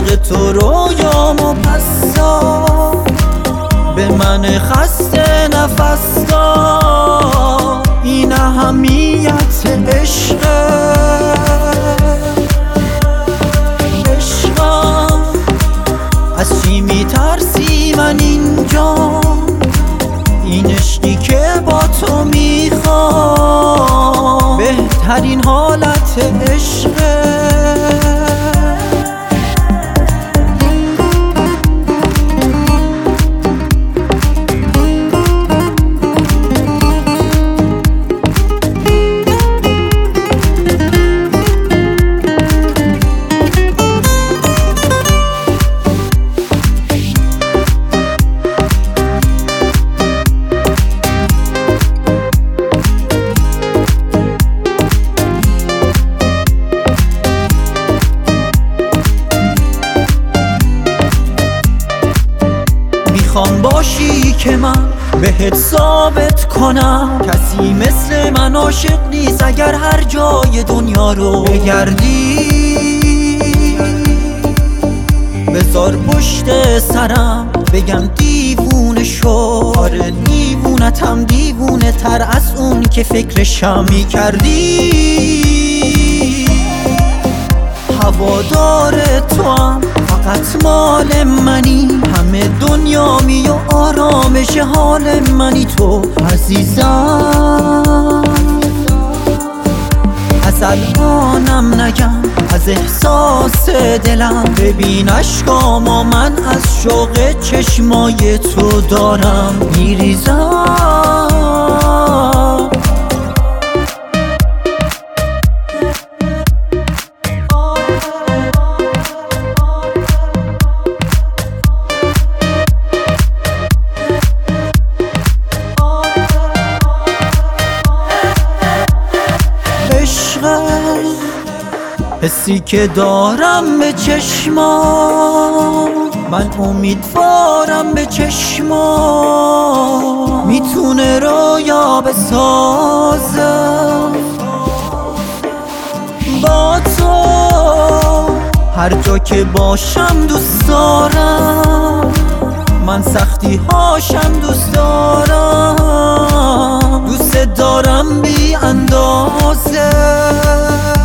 عشق تو رویامو پس داد، به من خسته نفس داد. این اهمیت عشقم. از چی میترسی من اینجا؟ این عشقی که با تو میخوام بهترین حالت عشقه. میخوام باشی که من بهت ثابت کنم کسی مثل من عاشق نیست. اگر هر جای دنیا رو بگردی بذار پشت سرم بگم دیوونه شو. آره دیوونتم، دیوونه تر از اون که فکرشم میکردی. هوادار تو هم فقط مال منی، همه دنیا می و آرامش حال منی تو عزیزم. از الانم نگم از احساس دلم، ببین اشکامو من از شوق چشمای تو دارم میریزم. حسی که دارم به چشمام، من امیدوارم به چشمام میتونه رویا بسازم. با تو هر جا که باشم دوست دارم، من سختی هاشم دوست دارم. دوست دارم بی اندازه.